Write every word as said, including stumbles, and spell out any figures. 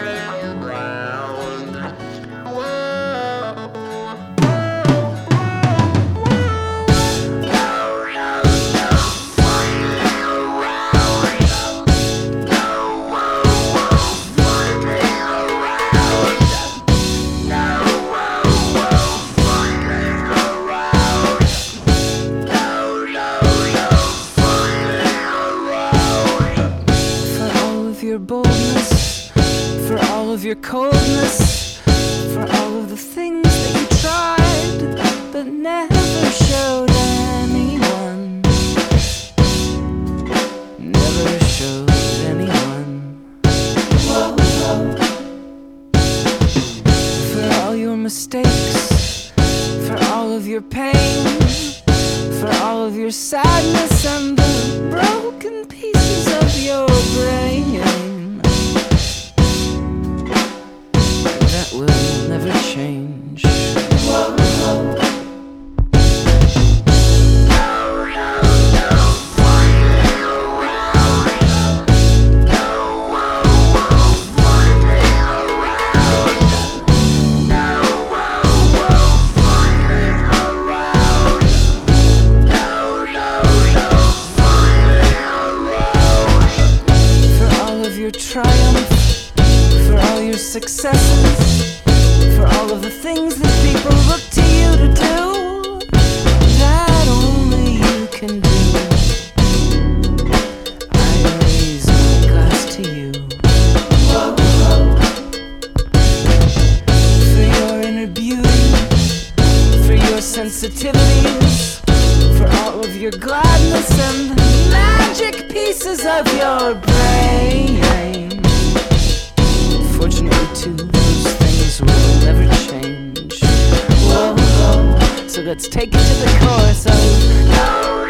Your boldness, for all of your coldness, for all of the things that you tried but never showed anyone, never showed anyone. Whoa, whoa. For all your mistakes, for all of your pain, for all of your sadness and the broken pieces of your brain that will never change. Whoa, whoa. Your triumph, for all your successes, for all of the things that people look to you to do that only you can do. I raise my glass to you. Whoa, whoa. For your inner beauty, for your sensitivities, for all of your gladness and the magic pieces of your brain. Fortunately too, those things will never change. Whoa, whoa. So let's take it to the chorus of